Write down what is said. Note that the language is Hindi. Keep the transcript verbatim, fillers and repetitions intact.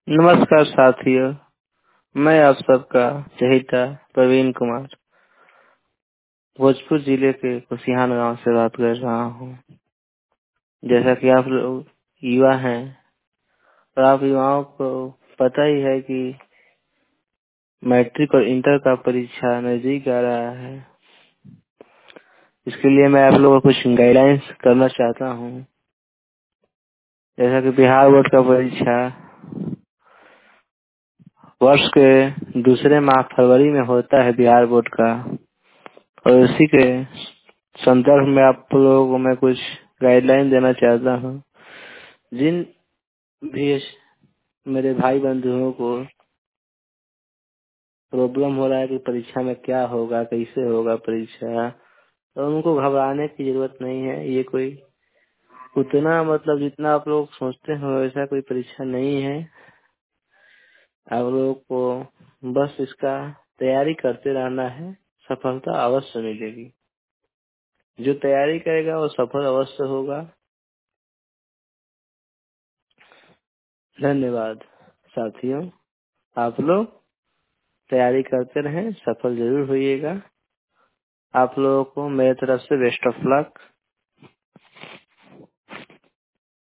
नमस्कार साथियों, मैं आप सबका चहेता प्रवीण कुमार भोजपुर जिले के कुसियान गांव से बात कर रहा हूं। जैसा कि आप लोग युवा हैं और आप युवाओं को पता ही है कि मैट्रिक और इंटर का परीक्षा नजदीक आ रहा है। इसके लिए मैं आप लोगों को कुछ गाइडलाइंस करना चाहता हूं। जैसा कि बिहार बोर्ड का परीक्षा वर्ष के दूसरे माह फरवरी में होता है बिहार बोर्ड का, और उसी के संदर्भ में आप लोगों को मैं कुछ गाइडलाइन देना चाहता हूँ। जिन भी मेरे भाई बंधुओं को प्रॉब्लम हो रहा है कि परीक्षा में क्या होगा, कैसे होगा परीक्षा, तो उनको घबराने की जरूरत नहीं है। ये कोई उतना मतलब जितना आप लोग सोचते हो वैसा कोई परीक्षा नहीं है। आप लोगों को बस इसका तैयारी करते रहना है, सफलता अवश्य मिलेगी। जो तैयारी करेगा वो सफल अवश्य होगा। धन्यवाद साथियों, आप लोग तैयारी करते रहें, सफल जरूर होइएगा। आप लोगों को मेरे तरफ से बेस्ट ऑफ लक।